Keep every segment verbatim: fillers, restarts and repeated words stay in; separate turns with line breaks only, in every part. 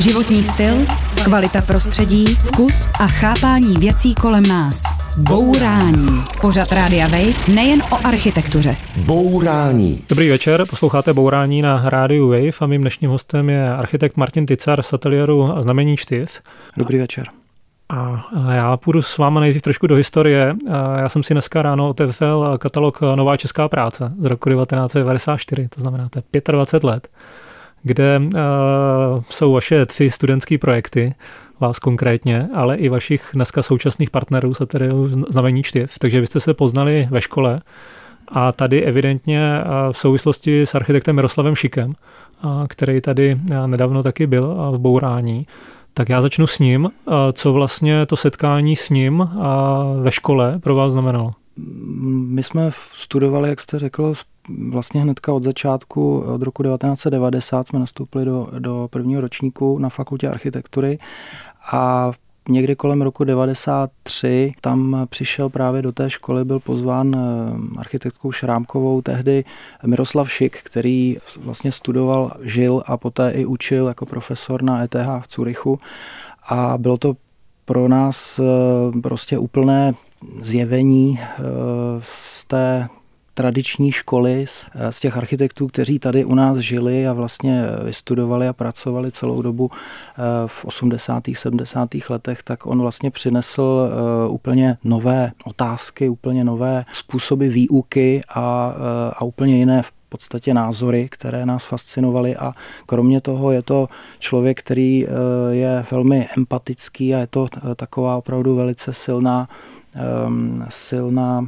Životní styl, kvalita prostředí, vkus a chápání věcí kolem nás. Bourání. Pořad Rádia Wave nejen o architektuře.
Bourání.
Dobrý večer, posloucháte Bourání na Rádiu Wave a mým dnešním hostem je architekt Martin Tycar z ateliéru Znamení čtyř.
Dobrý večer.
A já půjdu s váma nejdřív trošku do historie. Já jsem si dneska ráno otevřel katalog Nová česká práce z roku devatenáct set devadesát čtyři, to znamená to je dvacet pět let, kde uh, jsou vaše tři studentské projekty, vás konkrétně, ale i vašich dneska současných partnerů z ateliéru Znamení čtyř, takže vy jste se poznali ve škole a tady evidentně uh, v souvislosti s architektem Miroslavem Šikem, uh, který tady uh, nedávno taky byl uh, v Bourání. Tak já začnu s ním. Co vlastně to setkání s ním ve škole pro vás znamenalo?
My jsme studovali, jak jste řekl, vlastně hnedka od začátku, od roku devatenáct set devadesát jsme nastoupili do, do prvního ročníku na fakultě architektury a někdy kolem roku devadesát tři tam přišel právě do té školy, byl pozván architektkou Šrámkovou tehdy Miroslav Šik, který vlastně studoval, žil a poté i učil jako profesor na E T H v Curychu. A bylo to pro nás prostě úplné zjevení z té tradiční školy, z těch architektů, kteří tady u nás žili a vlastně vystudovali a pracovali celou dobu v osmdesátých sedmdesátých letech, tak on vlastně přinesl úplně nové otázky, úplně nové způsoby výuky a, a úplně jiné v podstatě názory, které nás fascinovaly a kromě toho je to člověk, který je velmi empatický a je to taková opravdu velice silná, silná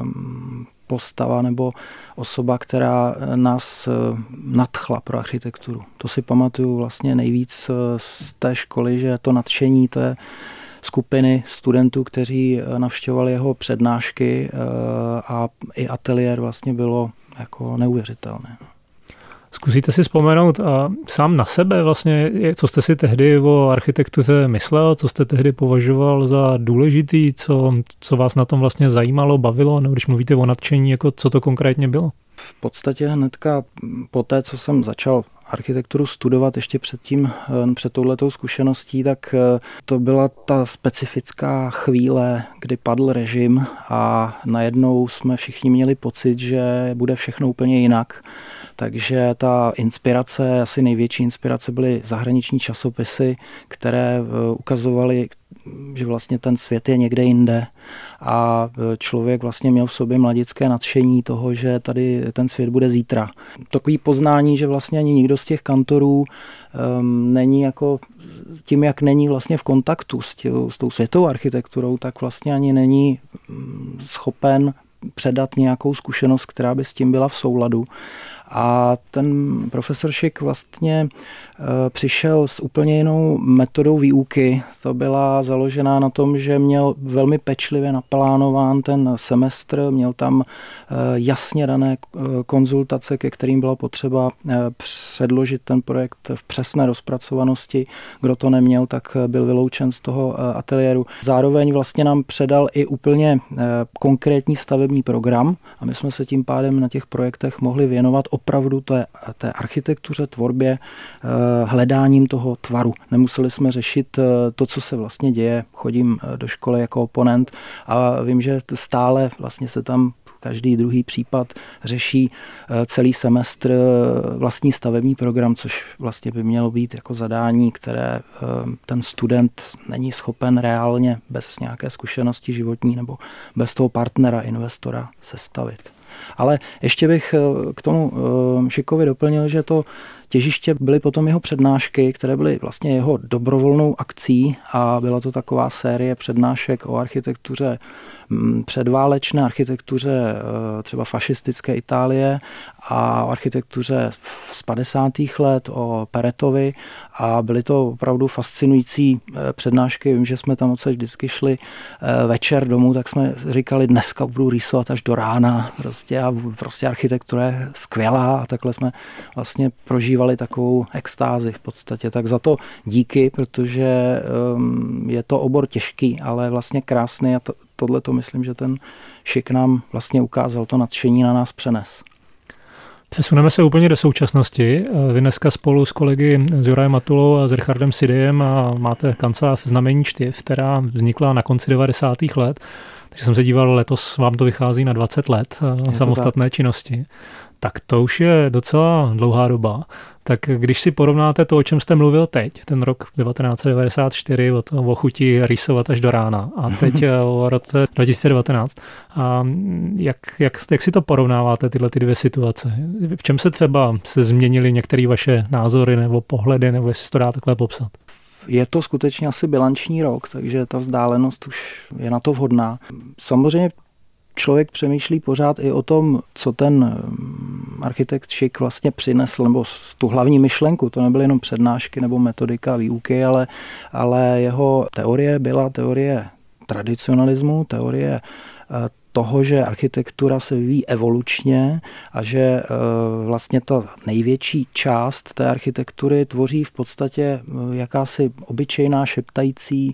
postava nebo osoba, která nás nadchla pro architekturu. To si pamatuju vlastně nejvíc z té školy, že to nadšení té skupiny studentů, kteří navštěvovali jeho přednášky a i ateliér vlastně bylo jako neuvěřitelné.
Zkusíte si vzpomenout a sám na sebe vlastně, co jste si tehdy o architektuře myslel, co jste tehdy považoval za důležitý, co, co vás na tom vlastně zajímalo, bavilo, nebo když mluvíte o nadšení, jako co to konkrétně bylo?
V podstatě hnedka po té, co jsem začal architekturu studovat ještě předtím, před touhletou zkušeností, tak to byla ta specifická chvíle, kdy padl režim a najednou jsme všichni měli pocit, že bude všechno úplně jinak. Takže ta inspirace, asi největší inspirace byly zahraniční časopisy, které ukazovaly, že vlastně ten svět je někde jinde a člověk vlastně měl v sobě mladické nadšení toho, že tady ten svět bude zítra. Takový poznání, že vlastně ani nikdo z těch kantorů um, není jako tím, jak není vlastně v kontaktu s, tě, s tou světovou architekturou, tak vlastně ani není schopen předat nějakou zkušenost, která by s tím byla v souladu. A ten profesor Šik vlastně e, přišel s úplně jinou metodou výuky. To byla založená na tom, že měl velmi pečlivě naplánován ten semestr, měl tam e, jasně dané konzultace, ke kterým bylo potřeba e, předložit ten projekt v přesné rozpracovanosti. Kdo to neměl, tak byl vyloučen z toho e, ateliéru. Zároveň vlastně nám předal i úplně e, konkrétní stavební program a my jsme se tím pádem na těch projektech mohli věnovat opravdu té, té architektuře, tvorbě, hledáním toho tvaru. Nemuseli jsme řešit to, co se vlastně děje. Chodím do školy jako oponent a vím, že stále vlastně se tam každý druhý případ řeší celý semestr vlastní stavební program, což vlastně by mělo být jako zadání, které ten student není schopen reálně bez nějaké zkušenosti životní nebo bez toho partnera, investora sestavit. Ale ještě bych k tomu Šikovi doplnil, že to těžiště byly potom jeho přednášky, které byly vlastně jeho dobrovolnou akcí a byla to taková série přednášek o architektuře předválečné, architektuře třeba fašistické Itálie a o architektuře z padesátých let, o Peretovi a byly to opravdu fascinující přednášky. Vím, že jsme tam odsaď vždycky šli večer domů, tak jsme říkali, dneska budu rýsovat až do rána prostě a prostě architektura je skvělá a takhle jsme vlastně prožívali takovou extázi v podstatě. Tak za to díky, protože je to obor těžký, ale vlastně krásný a tohle to myslím, že ten Šik nám vlastně ukázal, to nadšení na nás přenes.
Přesuneme se úplně do současnosti. Vy dneska spolu s kolegy s Jurajem Matulou a s Richardem Sidiem a máte kancelář Znamení čtiv, která vznikla na konci devadesátých let. Takže jsem se díval, letos vám to vychází na dvacet let samostatné tak. činnosti. Tak to už je docela dlouhá doba. Tak když si porovnáte to, o čem jste mluvil teď, ten rok devatenáct set devadesát čtyři, o, to, o chuti rýsovat až do rána, a teď o roce dva tisíce devatenáct, a jak, jak, jak si to porovnáváte, tyhle ty dvě situace? V čem se třeba se změnily některé vaše názory nebo pohledy, nebo jestli to dá takhle popsat?
Je to skutečně asi bilanční rok, takže ta vzdálenost už je na to vhodná. Samozřejmě člověk přemýšlí pořád i o tom, co ten architekt Šik vlastně přinesl, nebo tu hlavní myšlenku. To nebyly jenom přednášky nebo metodika výuky, ale, ale jeho teorie byla teorie tradicionalismu, teorie toho, že architektura se vyvíjí evolučně a že vlastně ta největší část té architektury tvoří v podstatě jakási obyčejná, šeptající,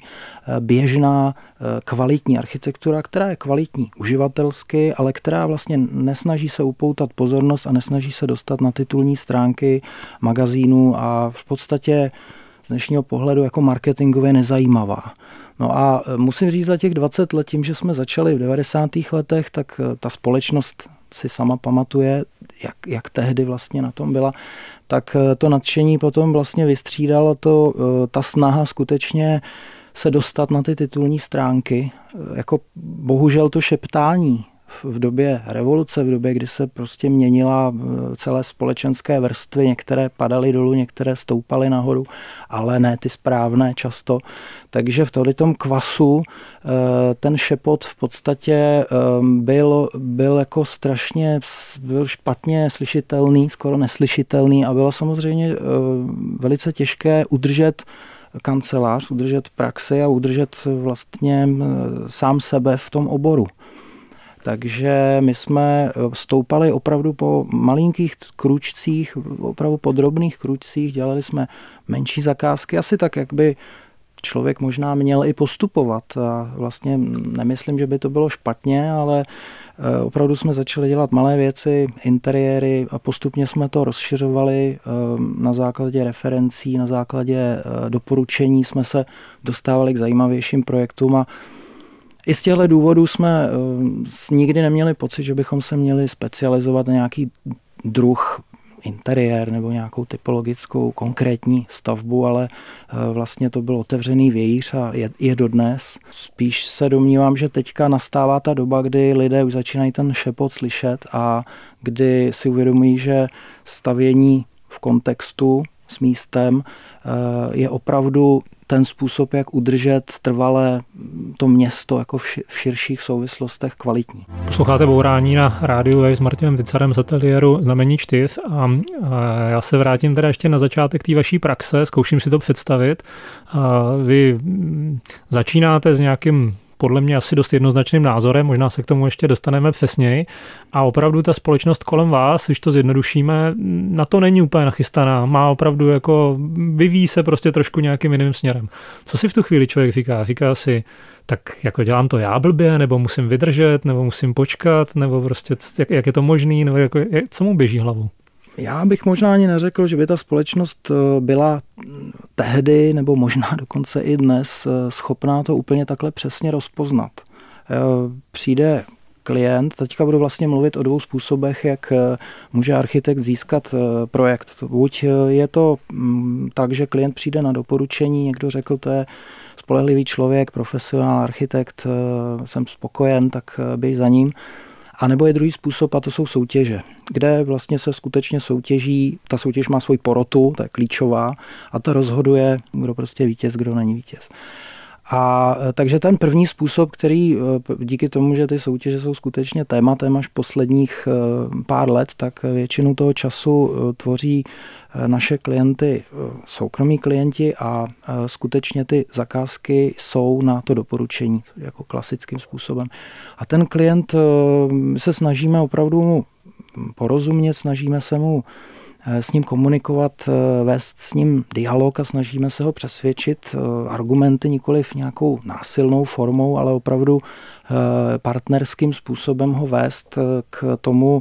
běžná, kvalitní architektura, která je kvalitní uživatelsky, ale která vlastně nesnaží se upoutat pozornost a nesnaží se dostat na titulní stránky magazínů a v podstatě z dnešního pohledu jako marketingově nezajímavá. No a musím říct, za těch dvacet let, tím, že jsme začali v devadesátých letech, tak ta společnost si sama pamatuje, jak, jak tehdy vlastně na tom byla, tak to nadšení potom vlastně vystřídalo to, ta snaha skutečně se dostat na ty titulní stránky. Jako bohužel to šeptání v době revoluce, v době, kdy se prostě měnila celé společenské vrstvy, některé padaly dolů, některé stoupaly nahoru, ale ne ty správné často. Takže v tom kvasu ten šepot v podstatě byl, byl jako strašně byl špatně slyšitelný, skoro neslyšitelný a bylo samozřejmě velice těžké udržet kancelář, udržet praxi a udržet vlastně sám sebe v tom oboru. Takže my jsme stoupali opravdu po malinkých kručcích, opravdu podrobných kručcích, dělali jsme menší zakázky, asi tak, jak by člověk možná měl i postupovat. A vlastně nemyslím, že by to bylo špatně, ale opravdu jsme začali dělat malé věci, interiéry a postupně jsme to rozšiřovali na základě referencí, na základě doporučení jsme se dostávali k zajímavějším projektům a i z těchto důvodů jsme nikdy neměli pocit, že bychom se měli specializovat na nějaký druh interiér nebo nějakou typologickou konkrétní stavbu, ale vlastně to byl otevřený vějíř a je, je dodnes. Spíš se domnívám, že teďka nastává ta doba, kdy lidé už začínají ten šepot slyšet a kdy si uvědomují, že stavění v kontextu s místem je opravdu ten způsob, jak udržet trvalé to město jako v širších souvislostech kvalitní.
Posloucháte Bourání na rádiu Wave s Martinem Vicarem z ateliéru Znamení čtiv a, a já se vrátím teda ještě na začátek té vaší praxe, zkouším si to představit. A vy začínáte s nějakým podle mě asi dost jednoznačným názorem, možná se k tomu ještě dostaneme přesněji. A opravdu ta společnost kolem vás, když to zjednodušíme, na to není úplně nachystaná. Má opravdu jako, vyvíjí se prostě trošku nějakým jiným směrem. Co si v tu chvíli člověk říká? Říká si, tak jako dělám to já blbě, nebo musím vydržet, nebo musím počkat, nebo prostě jak, jak je to možný, nebo jako, co mu běží hlavou?
Já bych možná ani neřekl, že by ta společnost byla tehdy, nebo možná dokonce i dnes, schopná to úplně takhle přesně rozpoznat. Přijde klient, teďka budu vlastně mluvit o dvou způsobech, jak může architekt získat projekt. Buď je to tak, že klient přijde na doporučení, někdo řekl, to je spolehlivý člověk, profesionál, architekt, jsem spokojen, tak běž za ním. A nebo je druhý způsob, a to jsou soutěže, kde vlastně se skutečně soutěží, ta soutěž má svoji porotu, ta je klíčová, a ta rozhoduje, kdo prostě je vítěz, kdo není vítěz. A takže ten první způsob, který díky tomu, že ty soutěže jsou skutečně tématem až posledních pár let, tak většinu toho času tvoří naše klienty, soukromí klienti a skutečně ty zakázky jsou na to doporučení jako klasickým způsobem. A ten klient se snažíme opravdu mu porozumět, snažíme se mu s ním komunikovat, vést s ním dialog a snažíme se ho přesvědčit argumenty nikoliv nějakou násilnou formou, ale opravdu partnerským způsobem ho vést k tomu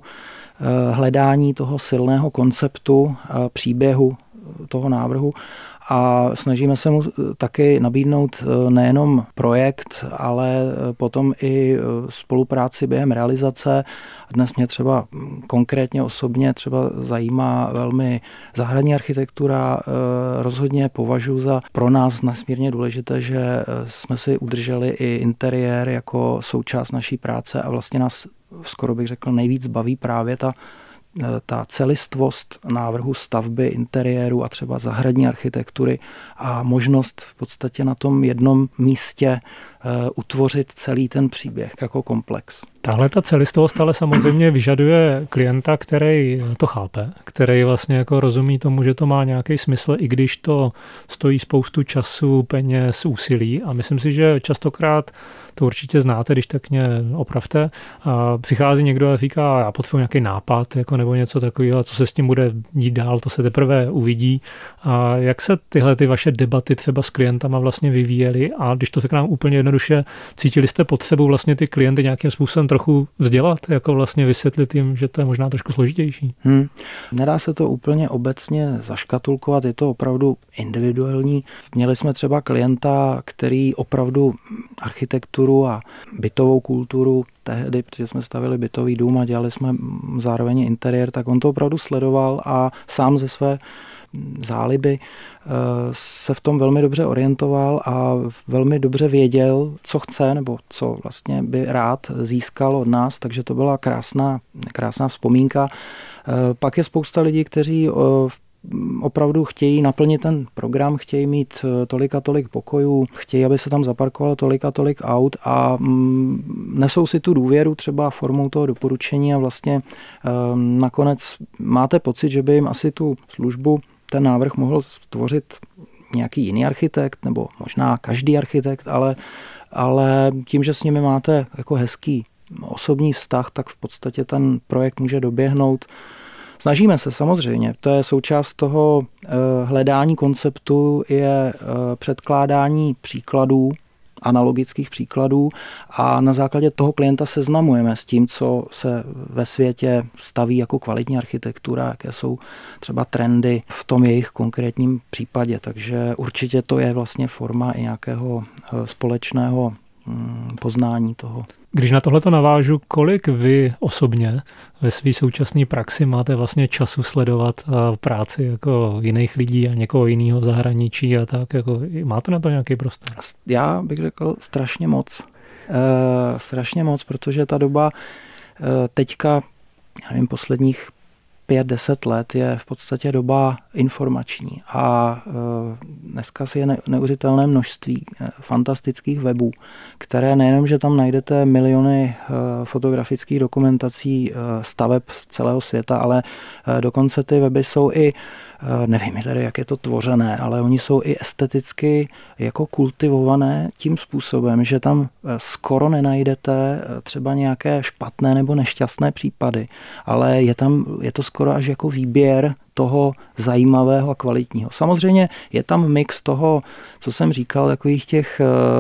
hledání toho silného konceptu, příběhu toho návrhu. A snažíme se mu taky nabídnout nejenom projekt, ale potom i spolupráci během realizace. Dnes mě třeba konkrétně osobně třeba zajímá velmi zahradní architektura. Rozhodně považuji za pro nás nesmírně důležité, že jsme si udrželi i interiér jako součást naší práce a vlastně nás, skoro bych řekl, nejvíc baví právě ta ta celistvost návrhu stavby, interiéru a třeba zahradní architektury a možnost v podstatě na tom jednom místě utvořit celý ten příběh jako komplex.
Tahle ta celistvost ale samozřejmě vyžaduje klienta, který to chápe, který vlastně jako rozumí tomu, že to má nějaký smysl, i když to stojí spoustu času, peněz, úsilí. A myslím si, že častokrát to určitě znáte, když tak mě opravte. A přichází někdo a říká, já potřebuji nějaký nápad jako nebo něco takového, co se s tím bude dít dál, to se teprve uvidí. A jak se tyhle ty vaše debaty třeba s klientama vlastně vyvíjely a když to řeknám úplně jednoduše, cítili jste potřebu vlastně ty klienty nějakým způsobem trochu vzdělat, jako vlastně vysvětlit jim, že to je možná trošku složitější?
Hmm. Nedá se to úplně obecně zaškatulkovat, je to opravdu individuální. Měli jsme třeba klienta, který opravdu architekturu a bytovou kulturu tehdy, protože jsme stavili bytový dům a dělali jsme zároveň interiér, tak on to opravdu sledoval a sám ze své záliby se v tom velmi dobře orientoval a velmi dobře věděl, co chce nebo co vlastně by rád získal od nás, takže to byla krásná, krásná vzpomínka. Pak je spousta lidí, kteří opravdu chtějí naplnit ten program, chtějí mít tolik a tolik pokojů, chtějí, aby se tam zaparkovalo tolik a tolik aut a nesou si tu důvěru třeba formou toho doporučení a vlastně nakonec máte pocit, že by jim asi tu službu, ten návrh mohl stvořit nějaký jiný architekt nebo možná každý architekt, ale, ale tím, že s nimi máte jako hezký osobní vztah, tak v podstatě ten projekt může doběhnout. Snažíme se samozřejmě, to je součást toho hledání konceptu, je předkládání příkladů, analogických příkladů a na základě toho klienta seznamujeme s tím, co se ve světě staví jako kvalitní architektura, jaké jsou třeba trendy v tom jejich konkrétním případě. Takže určitě to je vlastně forma i nějakého společného poznání toho.
Když na tohleto navážu, kolik vy osobně ve své současné praxi máte vlastně času sledovat práci jako jiných lidí a někoho jiného v zahraničí a tak, jako máte na to nějaký prostor?
Já bych řekl strašně moc. E, strašně moc, protože ta doba e, teďka, já nevím, posledních pět, deset let je v podstatě doba informační a dneska si je neuvěřitelné množství fantastických webů, které nejenom, že tam najdete miliony fotografických dokumentací staveb z celého světa, ale dokonce ty weby jsou i, nevím tady, jak je to tvořené, ale oni jsou i esteticky jako kultivované tím způsobem, že tam skoro nenajdete třeba nějaké špatné nebo nešťastné případy, ale je tam, je to skoro až jako výběr toho zajímavého a kvalitního. Samozřejmě je tam mix toho, co jsem říkal, takových těch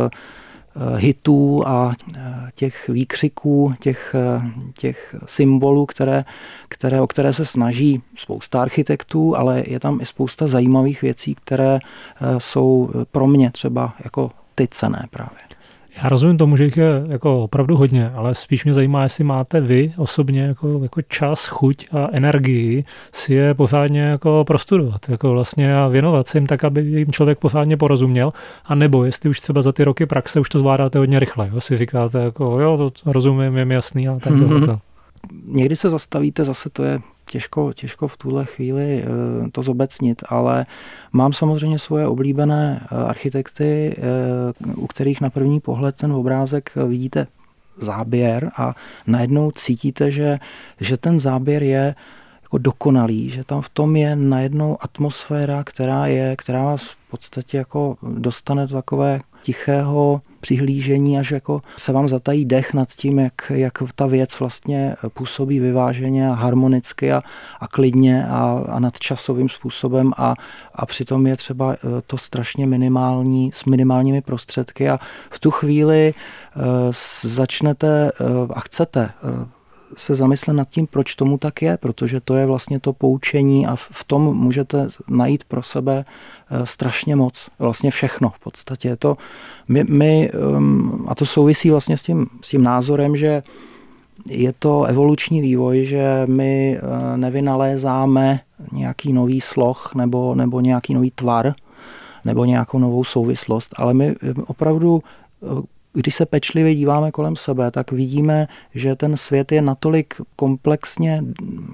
hitů a těch výkřiků, těch, těch symbolů, které, které, o které se snaží spousta architektů, ale je tam i spousta zajímavých věcí, které jsou pro mě třeba jako ty cenné právě.
Já rozumím tomu, že jich je jako opravdu hodně, ale spíš mě zajímá, jestli máte vy osobně jako, jako čas, chuť a energii si je pořádně jako prostudovat, jako vlastně a věnovat se jim tak, aby jim člověk pořádně porozuměl, a nebo jestli už třeba za ty roky praxe už to zvládáte hodně rychle, jo? Si říkáte jako jo, to rozumím, je mi jasný a tak
mm-hmm.
to.
Někdy se zastavíte, zase to je těžko, těžko v tuhle chvíli to zobecnit, ale mám samozřejmě svoje oblíbené architekty, u kterých na první pohled ten obrázek vidíte záběr a najednou cítíte, že, že ten záběr je jako dokonalý, že tam v tom je najednou atmosféra, která je, která vás v podstatě jako dostane do takové tichého přihlížení, až jako se vám zatají dech nad tím, jak, jak ta věc vlastně působí vyváženě a harmonicky a, a klidně a, a nadčasovým způsobem a, a přitom je třeba to strašně minimální, s minimálními prostředky a v tu chvíli uh, začnete uh, a chcete uh, se zamyslet nad tím, proč tomu tak je, protože to je vlastně to poučení a v tom můžete najít pro sebe strašně moc, vlastně všechno v podstatě. To my, my, a to souvisí vlastně s tím, s tím názorem, že je to evoluční vývoj, že my nevynalézáme nějaký nový sloh nebo, nebo nějaký nový tvar nebo nějakou novou souvislost, ale my opravdu když se pečlivě díváme kolem sebe, tak vidíme, že ten svět je natolik komplexně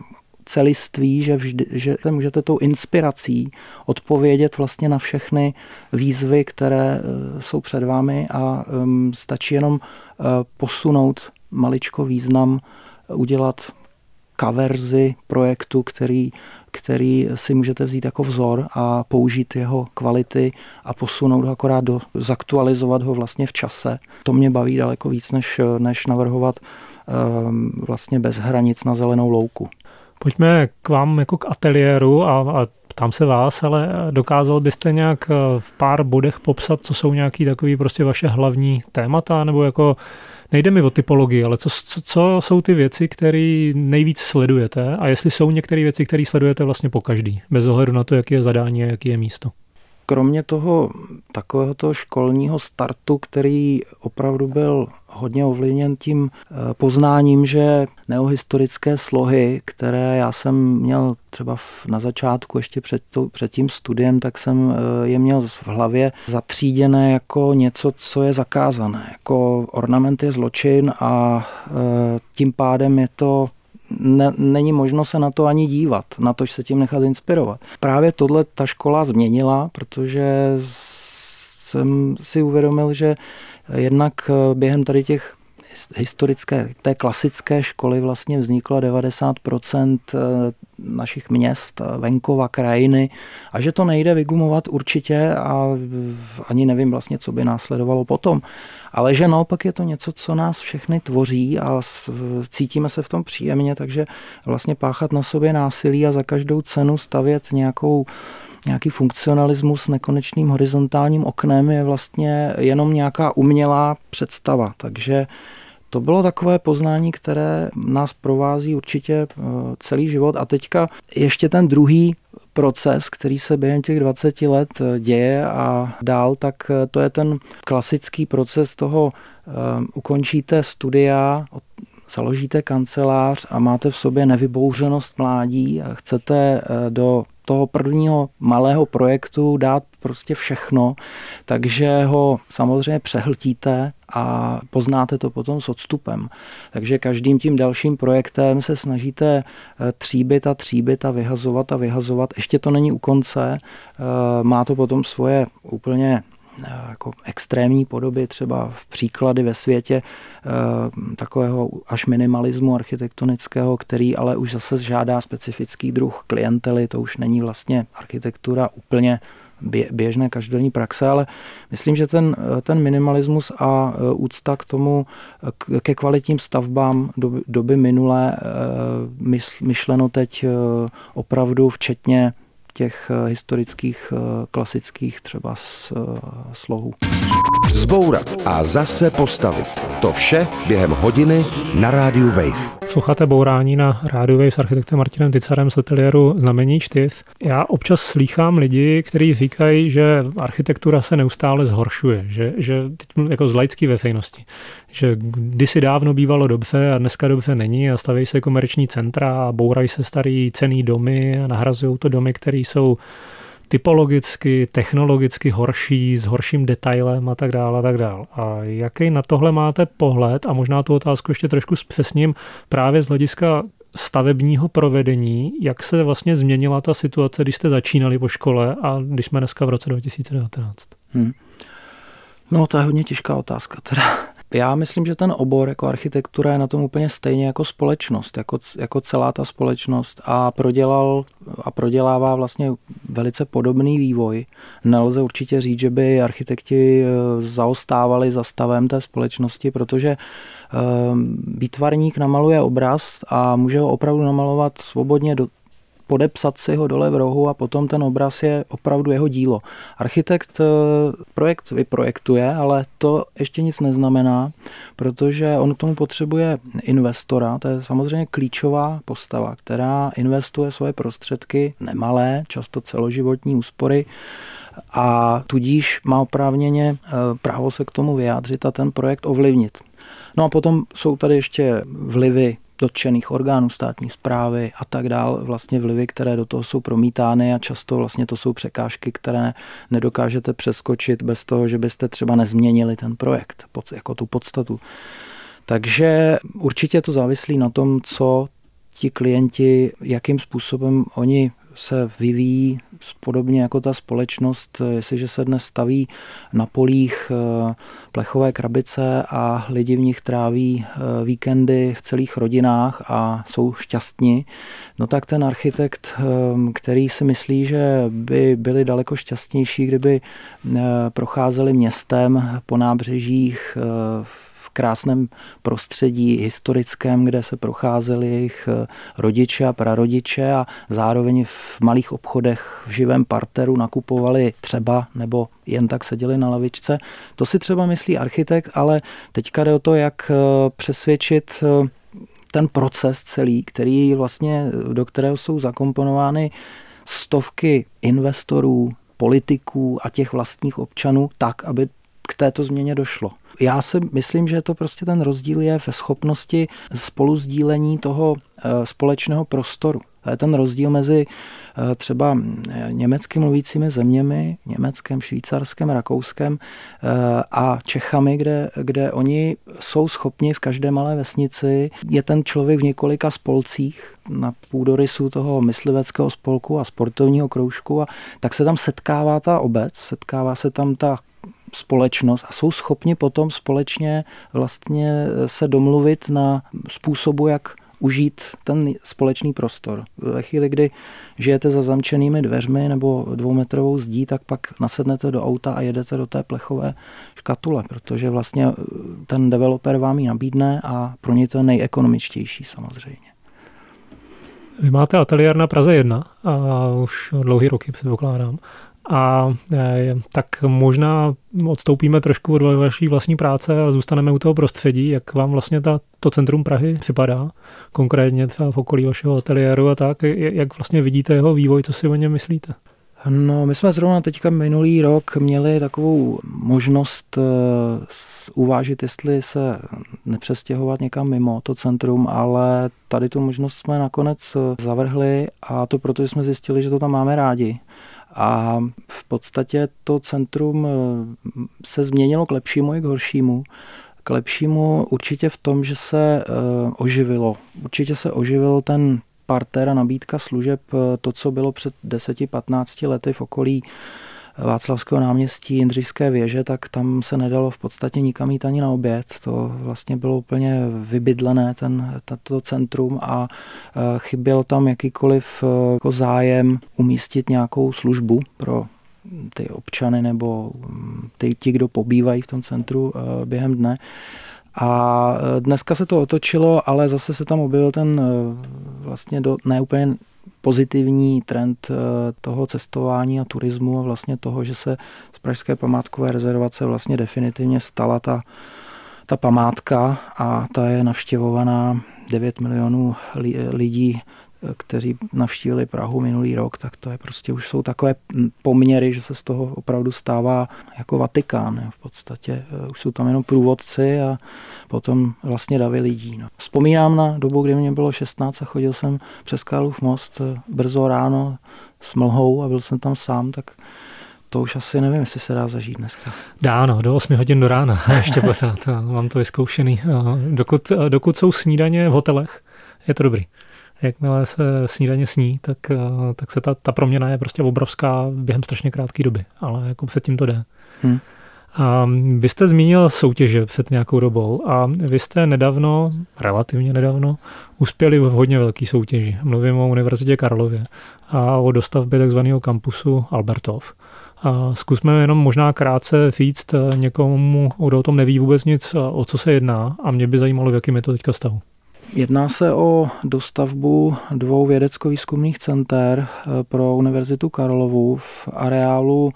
celistvý, že, vždy, že můžete tou inspirací odpovědět vlastně na všechny výzvy, které jsou před vámi a um, stačí jenom uh, posunout maličko význam, udělat kaverzi projektu, který, který si můžete vzít jako vzor a použít jeho kvality a posunout ho akorát do, zaktualizovat ho vlastně v čase. To mě baví daleko víc, než, než navrhovat um, vlastně bez hranic na zelenou louku.
Pojďme k vám jako k ateliéru a, a ptám se vás, ale dokázal byste nějak v pár bodech popsat, co jsou nějaký takový prostě vaše hlavní témata, nebo jako nejde mi o typologii, ale co, co, co jsou ty věci, které nejvíc sledujete a jestli jsou některé věci, které sledujete vlastně po každý, bez ohledu na to, jaký je zadání a jaký je místo.
Kromě toho takovéhoto školního startu, který opravdu byl hodně ovlivněn tím poznáním, že neohistorické slohy, které já jsem měl třeba na začátku ještě před, to, před tím studiem, tak jsem je měl v hlavě zatříděné jako něco, co je zakázané. Jako ornament je zločin a tím pádem je to Ne, není možno se na to ani dívat, na to, že se tím nechat inspirovat. Právě tohle ta škola změnila, protože jsem si uvědomil, že jednak během tady těch historické, té klasické školy vlastně vzniklo devadesát procent našich měst, venkova, krajiny a že to nejde vygumovat určitě a ani nevím vlastně, co by následovalo potom. Ale že naopak je to něco, co nás všechny tvoří a cítíme se v tom příjemně, takže vlastně páchat na sobě násilí a za každou cenu stavět nějakou nějaký funkcionalismus s nekonečným horizontálním oknem je vlastně jenom nějaká umělá představa. Takže to bylo takové poznání, které nás provází určitě celý život. A teďka ještě ten druhý proces, který se během těch dvaceti let děje a dál, tak to je ten klasický proces toho, um, ukončíte studia, založíte kancelář a máte v sobě nevybouřenost mládí a chcete do toho prvního malého projektu dát prostě všechno, takže ho samozřejmě přehltíte a poznáte to potom s odstupem. Takže každým tím dalším projektem se snažíte tříbit a tříbit a vyhazovat a vyhazovat. Ještě to není u konce, má to potom svoje úplně jako extrémní podoby, třeba v příklady ve světě takového až minimalismu architektonického, který ale už zase žádá specifický druh klientely, to už není vlastně architektura úplně běžné každodenní praxe, ale myslím, že ten, ten minimalismus a úcta k tomu, ke kvalitním stavbám doby, doby minulé, myšleno teď opravdu včetně těch historických, klasických třeba slohů.
Zbourat a zase postavit. To vše během hodiny na rádiu Wave.
Posloucháte Bourání na rádiu Wave s architektem Martinem Tycarem z ateliéru Znamení čtyř. Já občas slýchám lidi, kteří říkají, že architektura se neustále zhoršuje, že, že teď jako z laické veřejnosti, že kdysi dávno bývalo dobře a dneska dobře není a staví se komerční centra a bourají se starý cenný domy a nahrazují to domy, které jsou typologicky, technologicky horší, s horším detailem a tak dále a tak dále. A jaký na tohle máte pohled a možná tu otázku ještě trošku zpřesním právě z hlediska stavebního provedení, jak se vlastně změnila ta situace, když jste začínali po škole a když jsme dneska v roce dva tisíce devatenáct? Hmm.
No, to je hodně těžká otázka teda. Já myslím, že ten obor jako architektura je na tom úplně stejně jako společnost, jako, jako celá ta společnost a prodělal a prodělává vlastně velice podobný vývoj. Nelze určitě říct, že by architekti zaostávali za stavem té společnosti, protože výtvarník namaluje obraz a může ho opravdu namalovat svobodně, do, podepsat si ho dole v rohu a potom ten obraz je opravdu jeho dílo. Architekt projekt vyprojektuje, ale to ještě nic neznamená, protože on k tomu potřebuje investora, to je samozřejmě klíčová postava, která investuje svoje prostředky, nemalé, často celoživotní úspory, a tudíž má oprávněně právo se k tomu vyjádřit a ten projekt ovlivnit. No a potom jsou tady ještě vlivy dotčených orgánů státní správy a tak dál, vlastně vlivy, které do toho jsou promítány a často vlastně to jsou překážky, které nedokážete přeskočit bez toho, že byste třeba nezměnili ten projekt, jako tu podstatu. Takže určitě to závislí na tom, co ti klienti, jakým způsobem oni se vyvíjí, podobně jako ta společnost, jestliže se dnes staví na polích plechové krabice a lidi v nich tráví víkendy v celých rodinách a jsou šťastní, no tak ten architekt, který si myslí, že by byli daleko šťastnější, kdyby procházeli městem po nábřežích v krásném prostředí historickém, kde se procházeli jejich rodiče a prarodiče a zároveň v malých obchodech v živém parteru nakupovali třeba nebo jen tak seděli na lavičce. To si třeba myslí architekt, ale teďka jde o to, jak přesvědčit ten proces celý, který vlastně, do kterého jsou zakomponovány stovky investorů, politiků a těch vlastních občanů tak, aby k této změně došlo. Já si myslím, že to prostě ten rozdíl je ve schopnosti spolusdílení toho společného prostoru. To je ten rozdíl mezi třeba německy mluvícími zeměmi, Německem, Švýcarskem, Rakouskem a Čechami, kde, kde oni jsou schopni v každé malé vesnici, je ten člověk v několika spolcích na půdorysu toho mysliveckého spolku a sportovního kroužku, a tak se tam setkává ta obec, setkává se tam ta společnost a jsou schopni potom společně vlastně se domluvit na způsobu, jak užít ten společný prostor. Ve chvíli, kdy žijete za zamčenými dveřmi nebo dvoumetrovou zdí, tak pak nasednete do auta a jedete do té plechové škatule, protože vlastně ten developer vám ji nabídne a pro ně to je nejekonomičtější samozřejmě.
Vy máte ateliér na Praze jedna a už dlouhý roky předpokládám. A e, tak možná odstoupíme trošku od vaší vlastní práce a zůstaneme u toho prostředí, jak vám vlastně ta, to centrum Prahy připadá, konkrétně v okolí vašeho ateliéru a tak, jak vlastně vidíte jeho vývoj, co si o něm myslíte?
No, my jsme zrovna teďka minulý rok měli takovou možnost uh, uvážit, jestli se nepřestěhovat někam mimo to centrum, ale tady tu možnost jsme nakonec zavrhli, a to proto, že jsme zjistili, že to tam máme rádi. A v podstatě to centrum se změnilo k lepšímu i k horšímu. K lepšímu určitě v tom, že se oživilo. Určitě se oživil ten parter a nabídka služeb, to, co bylo před deseti patnácti lety v okolí Václavského náměstí, Jindřišské věže, tak tam se nedalo v podstatě nikam jít ani na oběd. To vlastně bylo úplně vybydlené, ten, tato centrum, a chyběl tam jakýkoliv jako zájem umístit nějakou službu pro ty občany nebo ty, ti, kdo pobývají v tom centru během dne. A dneska se to otočilo, ale zase se tam objevil ten vlastně do, ne úplně pozitivní trend toho cestování a turismu a vlastně toho, že se z pražské památkové rezervace vlastně definitivně stala ta, ta památka, a ta je navštěvovaná devět milionů lidí, kteří navštívili Prahu minulý rok, tak to je prostě už jsou takové poměry, že se z toho opravdu stává jako Vatikán. Jo. V podstatě už jsou tam jenom průvodci a potom vlastně davy lidí. No. Vzpomínám na dobu, kdy mě bylo šestnáct a chodil jsem přes Karlův most brzo ráno s mlhou a byl jsem tam sám, tak to už asi nevím, jestli se dá zažít dneska.
Dá, no, do osmi hodin do rána, ještě pořád, mám to vyzkoušený. Dokud, dokud jsou snídaně v hotelech, je to dobrý. Jakmile se snídaně sní, tak, tak se ta, ta proměna je prostě obrovská během strašně krátké doby, ale jako předtím to jde. Hmm. A vy jste zmínil soutěže před nějakou dobou a vy jste nedávno, relativně nedávno, uspěli v hodně velké soutěži. Mluvím o Univerzitě Karlově a o dostavbě takzvaného kampusu Albertov. A zkusme jenom možná krátce říct někomu, kdo o tom neví vůbec nic, o co se jedná, a mě by zajímalo, v jakém je to teďka stavu.
Jedná se o dostavbu dvou vědecko-výzkumných center pro Univerzitu Karlovu v areálu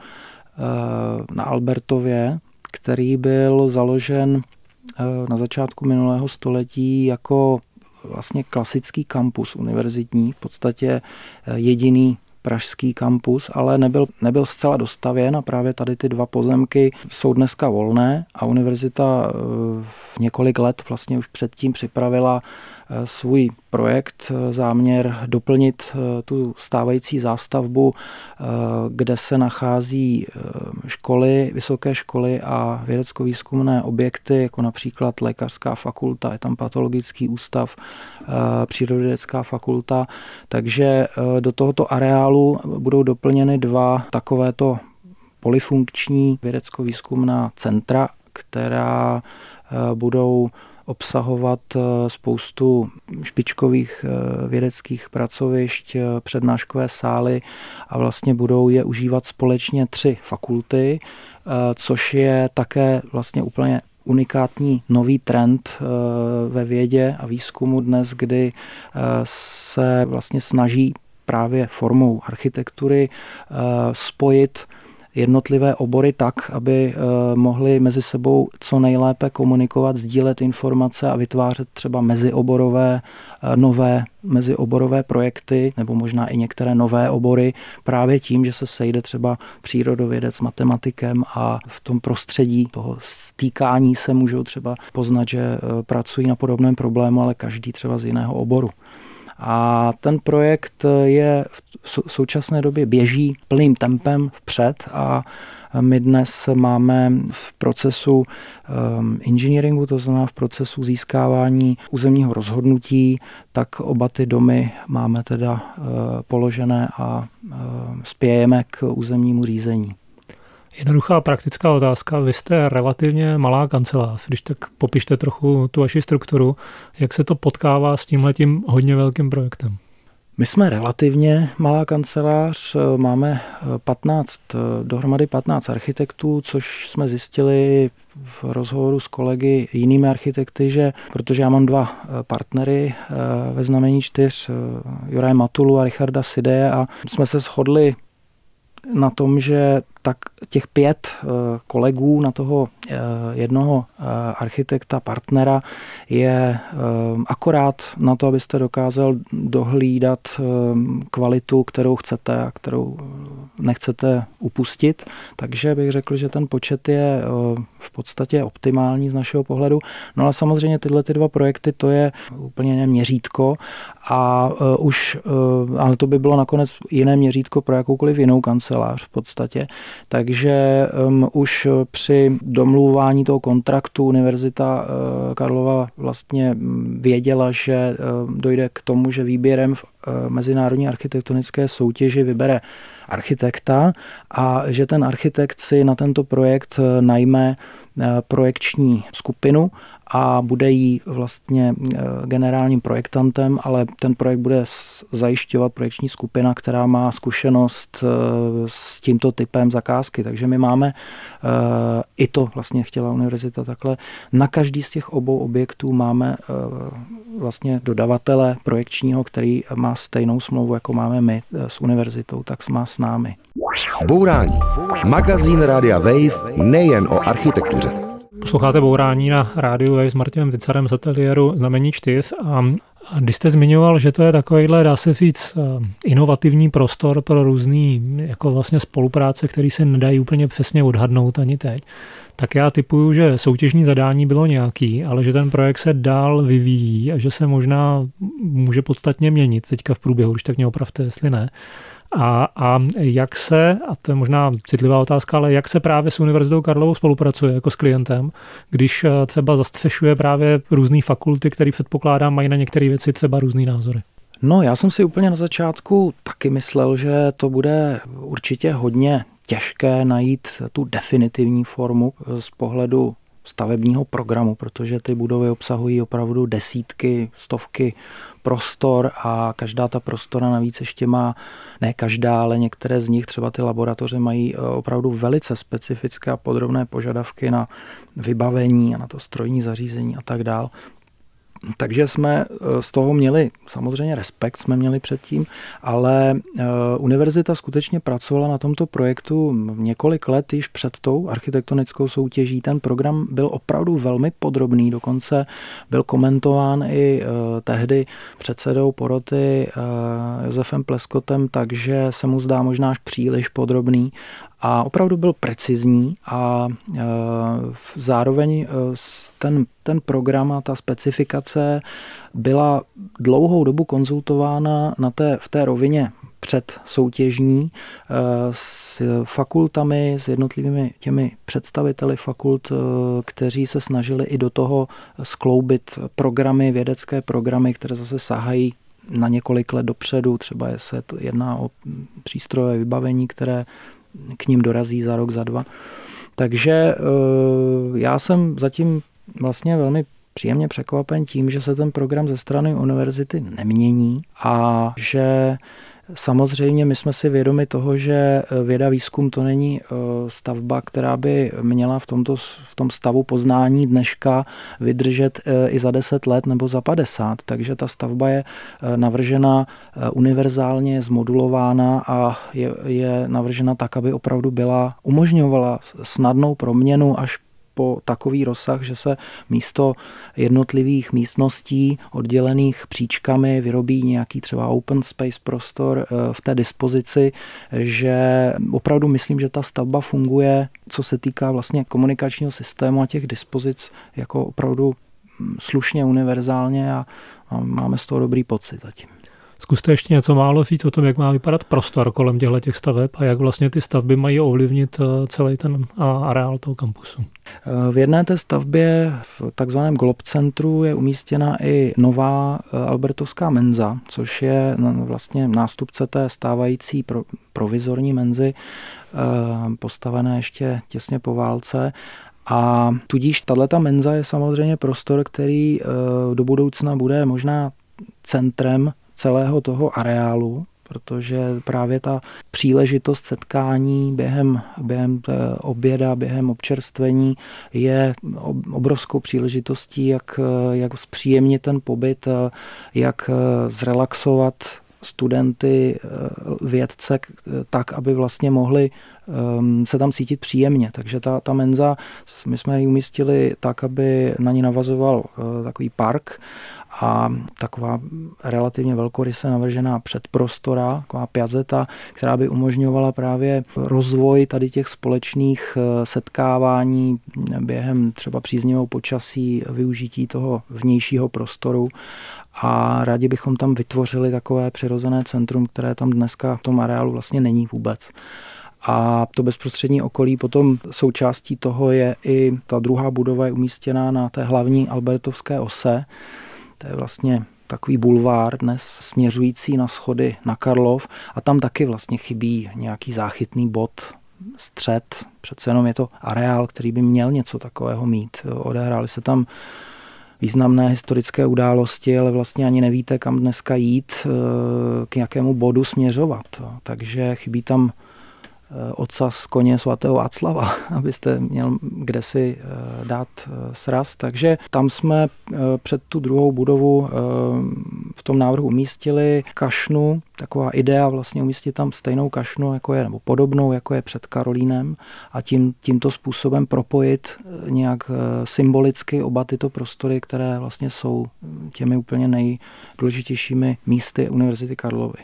na Albertově, který byl založen na začátku minulého století jako vlastně klasický kampus univerzitní, v podstatě jediný pražský kampus, ale nebyl, nebyl zcela dostavěn a právě tady ty dva pozemky jsou dneska volné a univerzita v několik let vlastně už předtím připravila svůj projekt, záměr doplnit tu stávající zástavbu, kde se nachází školy, vysoké školy a vědecko-výzkumné objekty, jako například lékařská fakulta, je tam patologický ústav, přírodovědecká fakulta, takže do tohoto areálu budou doplněny dva takovéto polyfunkční vědecko-výzkumná centra, která budou obsahovat spoustu špičkových vědeckých pracovišť, přednáškové sály a vlastně budou je užívat společně tři fakulty, což je také vlastně úplně unikátní nový trend ve vědě a výzkumu dnes, kdy se vlastně snaží právě formou architektury spojit jednotlivé obory tak, aby mohly mezi sebou co nejlépe komunikovat, sdílet informace a vytvářet třeba mezioborové, nové mezioborové projekty nebo možná i některé nové obory právě tím, že se sejde třeba přírodovědec s matematikem a v tom prostředí toho stýkání se můžou třeba poznat, že pracují na podobném problému, ale každý třeba z jiného oboru. A ten projekt je v současné době běží plným tempem vpřed a my dnes máme v procesu um, engineeringu, to znamená v procesu získávání územního rozhodnutí, tak oba ty domy máme teda uh, položené a uh, spějeme k územnímu řízení.
Jednoduchá praktická otázka. Vy jste relativně malá kancelář. Když tak popište trochu tu vaši strukturu, jak se to potkává s tímhletím hodně velkým projektem.
My jsme relativně malá kancelář, máme patnáct, dohromady patnáct architektů, což jsme zjistili v rozhovoru s kolegy jinými architekty, že protože já mám dva partnery ve znamení čtyř, Juraje Matulu a Richarda Sideje, a jsme se shodli na tom, že tak těch pět kolegů na toho jednoho architekta, partnera je akorát na to, abyste dokázal dohlídat kvalitu, kterou chcete a kterou nechcete upustit. Takže bych řekl, že ten počet je v podstatě optimální z našeho pohledu. No ale samozřejmě tyhle ty dva projekty, to je úplně měřítko a už, ale to by bylo nakonec jiné měřítko pro jakoukoliv jinou kancelář v podstatě. Takže um, už při domlouvání toho kontraktu Univerzita uh, Karlova vlastně věděla, že uh, dojde k tomu, že výběrem v uh, mezinárodní architektonické soutěži vybere architekta a že ten architekt si na tento projekt uh, najme uh, projekční skupinu a bude jí vlastně generálním projektantem, ale ten projekt bude zajišťovat projekční skupina, která má zkušenost s tímto typem zakázky. Takže my máme, i to vlastně chtěla univerzita takhle, na každý z těch obou objektů máme vlastně dodavatele projekčního, který má stejnou smlouvu, jako máme my s univerzitou, tak má s námi.
Bourání. Magazín Rádia Wave nejen o architektuře.
Posloucháte Bourání na rádiu Wave s Martinem Tycarem z ateliéru Znamení čtyř a když jste zmiňoval, že to je takovýhle, dá se říct, inovativní prostor pro různý jako vlastně spolupráce, které se nedají úplně přesně odhadnout ani teď, tak já tipuju, že soutěžní zadání bylo nějaký, ale že ten projekt se dál vyvíjí a že se možná může podstatně měnit teďka v průběhu, když tak mě opravte, jestli ne. A, a jak se, a to je možná citlivá otázka, ale jak se právě s Univerzitou Karlovou spolupracuje jako s klientem, když třeba zastřešuje právě různé fakulty, které předpokládám mají na některé věci třeba různý názory?
No, já jsem si úplně na začátku taky myslel, že to bude určitě hodně těžké najít tu definitivní formu z pohledu stavebního programu, protože ty budovy obsahují opravdu desítky, stovky prostor a každá ta prostora navíc ještě má, ne každá, ale některé z nich, třeba ty laboratoře, mají opravdu velice specifické a podrobné požadavky na vybavení a na to strojní zařízení a tak dál. Takže jsme z toho měli samozřejmě respekt, jsme měli předtím, ale univerzita skutečně pracovala na tomto projektu několik let již před tou architektonickou soutěží. Ten program byl opravdu velmi podrobný, dokonce byl komentován i tehdy předsedou poroty Josefem Pleskotem, takže se mu zdá možná až příliš podrobný. A opravdu byl precizní a e, zároveň ten, ten program a ta specifikace byla dlouhou dobu konzultována na té, v té rovině před soutěžní e, s fakultami, s jednotlivými těmi představiteli fakult, e, kteří se snažili i do toho skloubit programy, vědecké programy, které zase sahají na několik let dopředu. Třeba se jedná o přístrojové vybavení, které k ním dorazí za rok, za dva. Takže já jsem zatím vlastně velmi příjemně překvapen tím, že se ten program ze strany univerzity nemění a že samozřejmě my jsme si vědomi toho, že věda výzkum to není stavba, která by měla v, tomto, v tom stavu poznání dneška vydržet i za deset let nebo za padesát. Takže ta stavba je navržena univerzálně, zmodulována a je, je navržena tak, aby opravdu byla, umožňovala snadnou proměnu až po takový rozsah, že se místo jednotlivých místností oddělených příčkami vyrobí nějaký třeba open space prostor v té dispozici, že opravdu myslím, že ta stavba funguje, co se týká vlastně komunikačního systému a těch dispozic, jako opravdu slušně univerzálně a máme z toho dobrý pocit zatím.
Zkuste ještě něco málo říct o tom, jak má vypadat prostor kolem těchto staveb a jak vlastně ty stavby mají ovlivnit celý ten areál toho kampusu.
V jedné té stavbě v takzvaném Glob centru je umístěna i nová albertovská menza, což je vlastně nástupce té stávající provizorní menzy, postavené ještě těsně po válce. A tudíž tato menza je samozřejmě prostor, který do budoucna bude možná centrem celého toho areálu, protože právě ta příležitost setkání během, během oběda, během občerstvení je obrovskou příležitostí, jak, jak zpříjemnit ten pobyt, jak zrelaxovat studenty, vědce tak, aby vlastně mohli se tam cítit příjemně. Takže ta, ta menza, my jsme ji umístili tak, aby na ní navazoval takový park a taková relativně velkoryse navržená předprostora, taková piazeta, která by umožňovala právě rozvoj tady těch společných setkávání během třeba příznivého počasí, využití toho vnějšího prostoru. A rádi bychom tam vytvořili takové přirozené centrum, které tam dneska v tom areálu vlastně není vůbec. A to bezprostřední okolí potom součástí toho je i ta druhá budova, je umístěná na té hlavní albertovské ose. To je vlastně takový bulvár dnes směřující na schody na Karlov a tam taky vlastně chybí nějaký záchytný bod, střed. Přece jenom je to areál, který by měl něco takového mít. Odehrály se tam významné historické události, ale vlastně ani nevíte, kam dneska jít, k jakému bodu směřovat. Takže chybí tam ocas koně svatého Václava, abyste měl kde si dát sraz. Takže tam jsme před tu druhou budovu v tom návrhu umístili kašnu, taková idea vlastně umístit tam stejnou kašnu, jako je, nebo podobnou, jako je před Karolínem a tím, tímto způsobem propojit nějak symbolicky oba tyto prostory, které vlastně jsou těmi úplně nejdůležitějšími místy Univerzity Karlovy.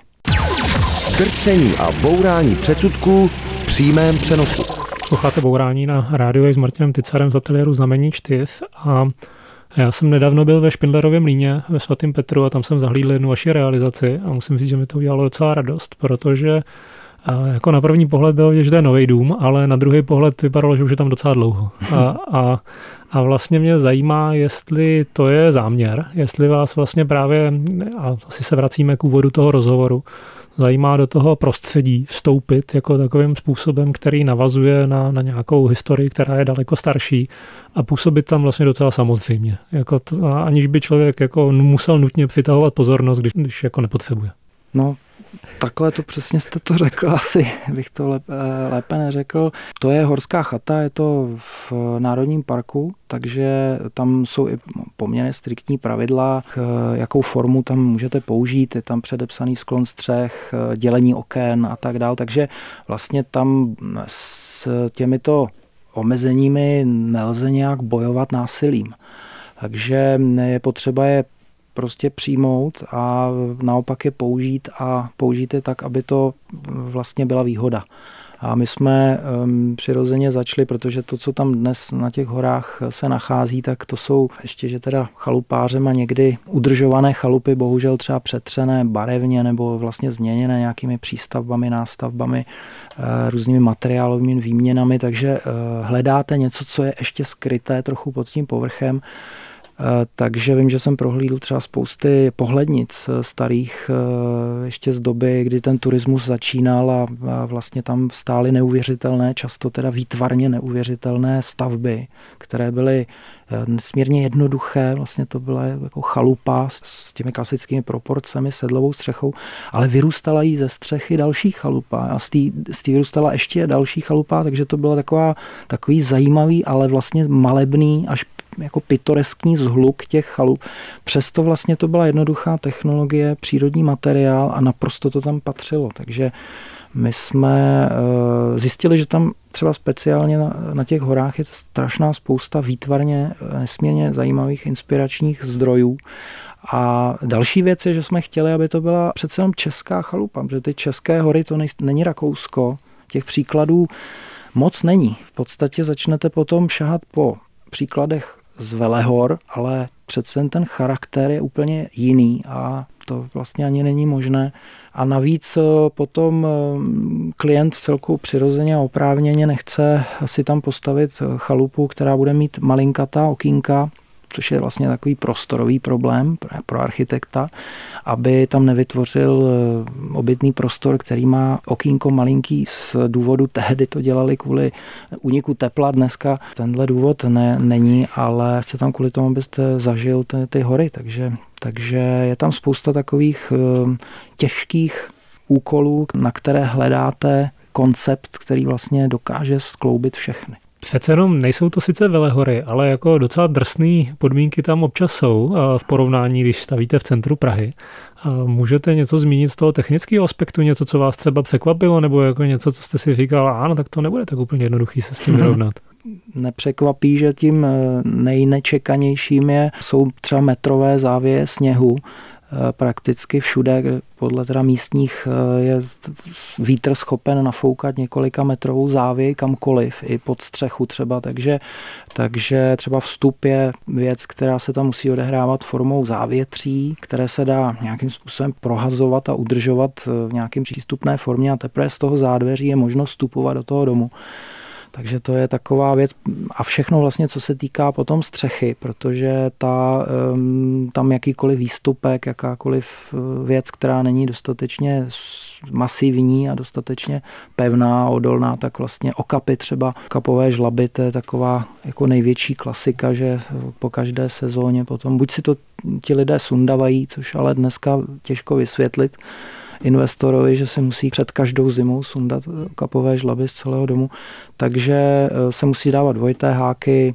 Drcení a bourání předsudků v přímém přenosu.
Posloucháte Bourání na rádiu s Martinem Tycarem z ateliéru Znamení čtyř a já jsem nedávno byl ve Špindlerově mlýně ve Svatém Petru a tam jsem zahlídl jednu vaši realizaci a musím říct, že mi to udělalo docela radost, protože jako na první pohled bylo vidět, že to je nový dům, ale na druhý pohled vypadalo, že už je tam docela dlouho. A, a, a vlastně mě zajímá, jestli to je záměr, jestli vás vlastně právě, a asi se vracíme k úvodu toho rozhovoru, zajímá do toho prostředí vstoupit jako takovým způsobem, který navazuje na, na nějakou historii, která je daleko starší a působit tam vlastně docela samozřejmě. Jako to, aniž by člověk jako musel nutně přitahovat pozornost, když, když jako nepotřebuje.
No, takhle to přesně jste to řekl, asi bych to lépe, lépe neřekl. To je horská chata, je to v Národním parku, takže tam jsou i poměrně striktní pravidla, jakou formu tam můžete použít, je tam předepsaný sklon střech, dělení oken a tak dál, takže vlastně tam s těmito omezeními nelze nějak bojovat násilím. Takže je potřeba je prostě přijmout a naopak je použít a použít je tak, aby to vlastně byla výhoda. A my jsme um, přirozeně začali, protože to, co tam dnes na těch horách se nachází, tak to jsou ještě, že teda chalupářem a někdy udržované chalupy, bohužel třeba přetřené barevně nebo vlastně změněné nějakými přístavbami, nástavbami, uh, různými materiálovými výměnami, takže uh, hledáte něco, co je ještě skryté trochu pod tím povrchem. Takže vím, že jsem prohlídl třeba spousty pohlednic starých ještě z doby, kdy ten turismus začínal a vlastně tam stály neuvěřitelné, často teda výtvarně neuvěřitelné stavby, které byly nesmírně jednoduché, vlastně to byla jako chalupa s těmi klasickými proporcemi, sedlovou střechou, ale vyrůstala jí ze střechy další chalupa a z té vyrůstala ještě další chalupa, takže to byla taková, takový zajímavý, ale vlastně malebný až jako pitoreskní zhluk těch chalup. Přesto vlastně to byla jednoduchá technologie, přírodní materiál a naprosto to tam patřilo. Takže my jsme zjistili, že tam třeba speciálně na, na těch horách je strašná spousta výtvarně nesmírně zajímavých inspiračních zdrojů. A další věc je, že jsme chtěli, aby to byla přece jenom česká chalupa, protože ty české hory, to nej, není Rakousko. Těch příkladů moc není. V podstatě začnete potom šahat po příkladech z velehor, ale přece ten charakter je úplně jiný a to vlastně ani není možné. A navíc potom klient celkou přirozeně a oprávněně nechce si tam postavit chalupu, která bude mít malinkatá okýnka, což je vlastně takový prostorový problém pro architekta, aby tam nevytvořil obytný prostor, který má okýnko malinký z důvodu, tehdy to dělali kvůli úniku tepla, dneska tenhle důvod ne, není, ale jste tam kvůli tomu, abyste zažil ty, ty hory, takže, takže je tam spousta takových těžkých úkolů, na které hledáte koncept, který vlastně dokáže skloubit všechny.
Přece jenom nejsou to sice velehory, ale jako docela drsný podmínky tam občas jsou v porovnání, když stavíte v centru Prahy. Můžete něco zmínit z toho technického aspektu, něco, co vás třeba překvapilo, nebo jako něco, co jste si říkal, ano, tak to nebude tak úplně jednoduchý se s tím vyrovnat?
Nepřekvapí, že tím nejnečekanějším je, jsou třeba metrové závěje sněhu, prakticky všude, podle teda místních je vítr schopen nafoukat několika metrovou závěj kamkoliv, i pod střechu třeba, takže, takže třeba vstup je věc, která se tam musí odehrávat formou závětří, které se dá nějakým způsobem prohazovat a udržovat v nějakým přístupné formě a teprve z toho zádveří je možno vstupovat do toho domu. Takže to je taková věc a všechno vlastně, co se týká potom střechy, protože ta, tam jakýkoliv výstupek, jakákoliv věc, která není dostatečně masivní a dostatečně pevná, odolná, tak vlastně okapy třeba, okapové žlaby, to je taková jako největší klasika, že po každé sezóně potom, buď si to ti lidé sundavají, což ale dneska těžko vysvětlit investorovi, že se musí před každou zimou sundat kapové žlaby z celého domu, takže se musí dávat dvojité háky,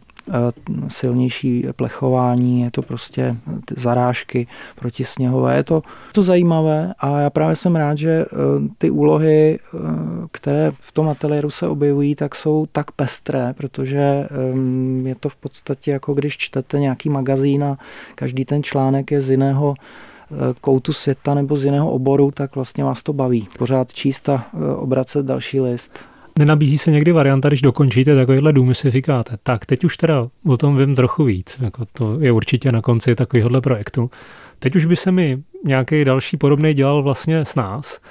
silnější plechování, je to prostě zarážky protisněhové. Je to, to zajímavé a já právě jsem rád, že ty úlohy, které v tom ateliéru se objevují, tak jsou tak pestré, protože je to v podstatě jako když čtete nějaký magazín a každý ten článek je z jiného koutu světa nebo z jiného oboru, tak vlastně vás to baví. Pořád číst a obracet další list.
Nenabízí se někdy varianta, když dokončíte takovýhle dům, si říkáte, tak teď už teda o tom vím trochu víc, jako to je určitě na konci takovýhle projektu. Teď už by se mi nějaký další podobný dělal vlastně s nás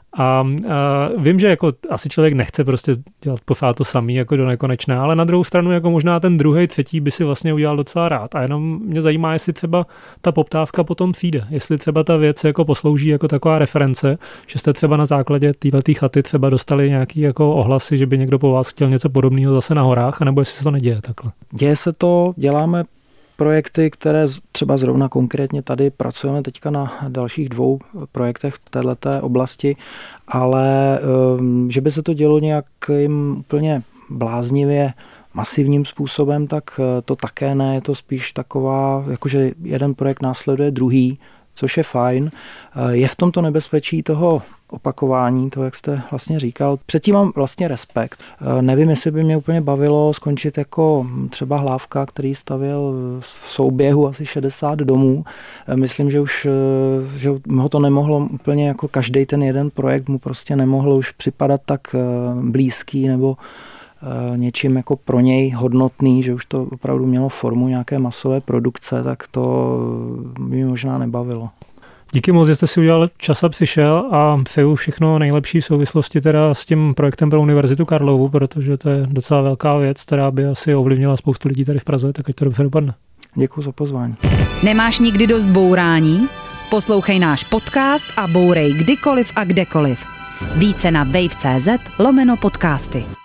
A, a vím, že jako asi člověk nechce prostě dělat pořád to samý jako do nekonečna, ale na druhou stranu jako možná ten druhý, třetí by si vlastně udělal docela rád. A jenom mě zajímá, jestli třeba ta poptávka potom přijde, jestli třeba ta věc jako poslouží jako taková reference, že jste třeba na základě této chaty třeba dostali nějaký jako ohlasy, že by někdo po vás chtěl něco podobného zase na horách, anebo jestli se to neděje takhle.
Děje se to, děláme projekty, které třeba zrovna konkrétně tady pracujeme teďka na dalších dvou projektech v této oblasti, ale že by se to dělo nějakým úplně bláznivě masivním způsobem, tak to také ne, je to spíš taková, jakože jeden projekt následuje druhý, což je fajn. Je v tomto nebezpečí toho opakování, to, jak jste vlastně říkal. Předtím mám vlastně respekt. Nevím, jestli by mě úplně bavilo skončit jako třeba Hlávka, který stavěl v souběhu asi šedesát domů. Myslím, že už že ho to nemohlo úplně jako každý ten jeden projekt mu prostě nemohlo už připadat tak blízký nebo něčím jako pro něj hodnotný, že už to opravdu mělo formu nějaké masové produkce, tak to by mě možná nebavilo.
Díky moc, že jste si udělal čas a přišel a přeju všechno nejlepší v souvislosti teda s tím projektem pro Univerzitu Karlovu, protože to je docela velká věc, která by asi ovlivnila spoustu lidí tady v Praze, tak ať to dobře dopadne.
Děkuji za pozvání.
Nemáš nikdy dost bourání? Poslouchej náš podcast a bourej kdykoliv a kdekoliv. Více na wave tečka cz lomeno podcasty.